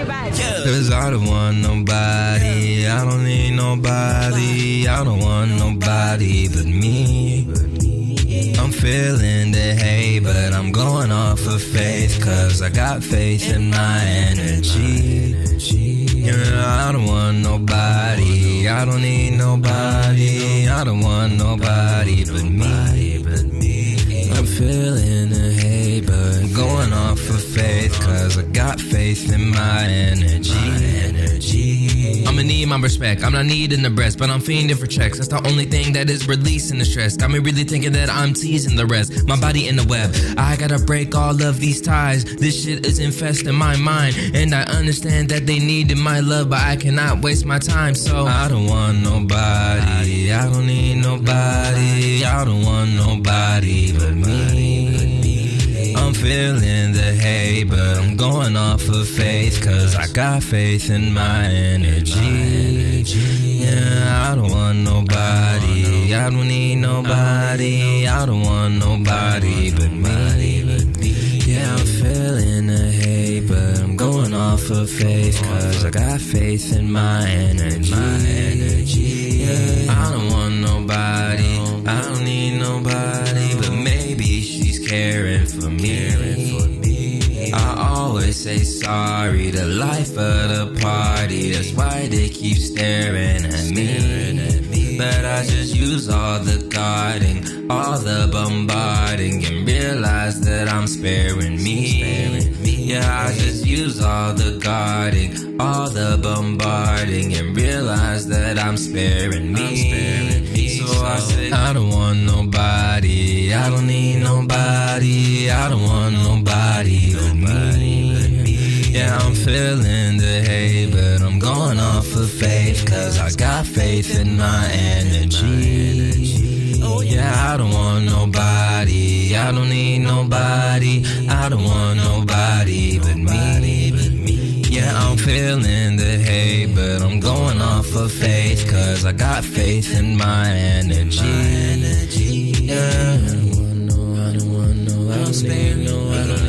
Cause I don't want nobody, I don't need nobody, I don't want nobody but me. I'm feeling the hate, but I'm going off of faith, cause I got faith in my energy. Yeah, I don't want nobody, I don't need nobody, I don't want nobody but me. I'm feeling the hate, but I'm going off of faith, cause I got faith in my energy. I'ma need my respect, I'm not needing the breast, but I'm fiending for checks. That's the only thing that is releasing the stress. Got me really thinking that I'm teasing the rest. My body in the web, I gotta break all of these ties. This shit is infesting my mind, and I understand that they needed my love, but I cannot waste my time. So I don't want nobody, I don't need nobody, I don't want nobody but me. I'm feeling the hate, but I'm going off of faith, cause I got faith in my energy. Yeah, I don't want nobody, I don't need nobody, I don't want nobody but me. Yeah, I'm feeling the hate, but I'm going off of faith, cause I got faith in my energy. Yeah, I don't want nobody, I don't need nobody, but maybe she's caring for me. I always say sorry, the life of the party, that's why they keep staring at me. But I just use all the guarding, all the bombarding, and realize that I'm sparing me. Yeah, I just use all the guarding, all the bombarding, and realize that I'm sparing me. So I say, I don't want nobody, I don't need nobody, I don't want nobody but me. Yeah, I'm feeling the hate, but I'm going off of faith, cause I got faith in my energy. Oh yeah, I don't want nobody, I don't need nobody, I don't want nobody but me. Yeah, I'm feeling the hate, but I'm going off of faith, cause I got faith in my energy. Yeah, I don't want no, I don't need no, I don't